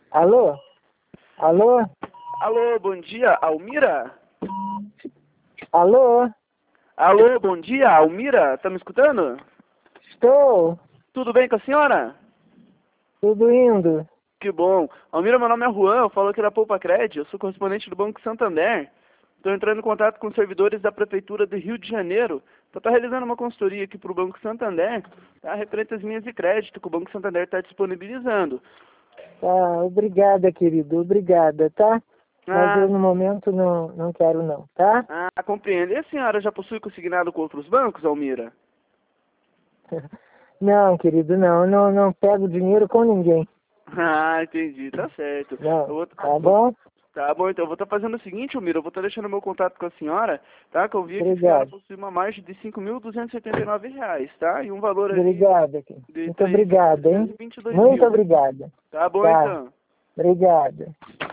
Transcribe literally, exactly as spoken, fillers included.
Alô? Alô? Alô, bom dia, Almira? Alô? Alô, bom dia, Almira? Tá me escutando? Estou. Tudo bem com a senhora? Tudo indo. Que bom. Almira, meu nome é Juan, eu falo aqui da Poupa Cred, eu sou correspondente do Banco Santander. Estou entrando em contato com os servidores da Prefeitura do Rio de Janeiro para estar realizando uma consultoria aqui para o Banco Santander, tá? Referente às linhas de crédito que o Banco Santander está disponibilizando. Tá, obrigada, querido. Obrigada, tá? Mas Ah, eu, no momento, não, não quero não, tá? ah, compreendo. E a senhora já possui consignado com outros bancos, Almira? Não, querido, não. Não, não pego dinheiro com ninguém. Ah, entendi, tá certo. Eu Não, vou, tá vou- bom? tá bom, então eu vou estar fazendo o seguinte, Almira, eu vou estar deixando meu contato com a senhora, tá? Que eu vi que a senhora Obrigado. possui uma margem de cinco mil duzentos e oitenta e nove reais, tá? E um valor ali Obrigada, querido. de Muito obrigada, hein? trezentos e vinte e dois Muito mil. obrigada. Tá bom, Tá, então. obrigada.